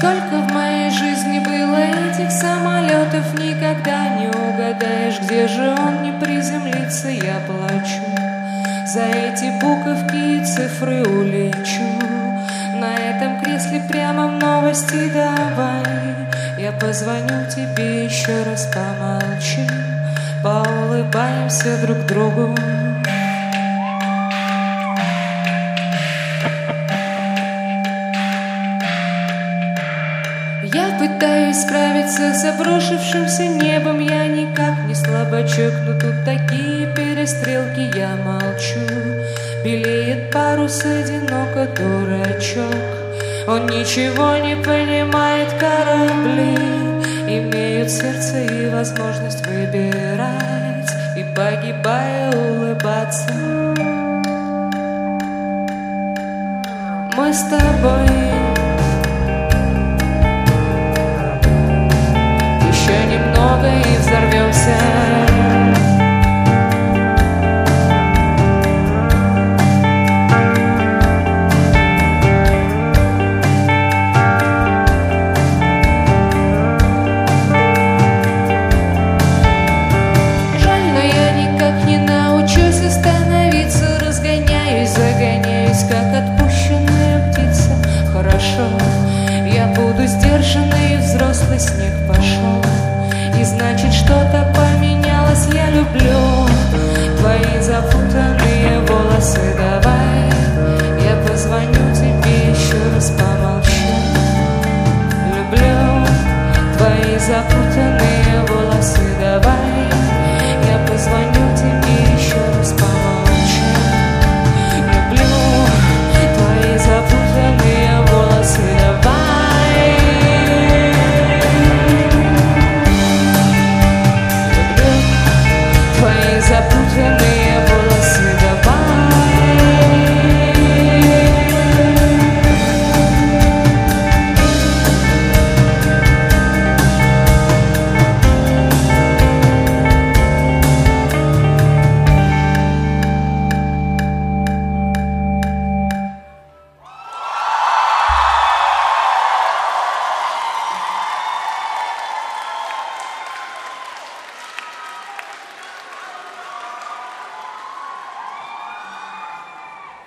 Сколько в моей жизни было этих самолетов, никогда не угадаешь, где же он не приземлится. Я плачу, за эти буковки и цифры улечу. На этом кресле прямо в новости давай. Я позвоню тебе еще раз, помолчим, поулыбаемся друг другу. Я пытаюсь справиться с обрушившимся небом. Я никак не слабачок, но тут такие перестрелки. Я молчу, белеет парус, одиноко дурачок. Он ничего не понимает, корабли имеют сердце и возможность выбирать, и погибая улыбаться. Мы с тобой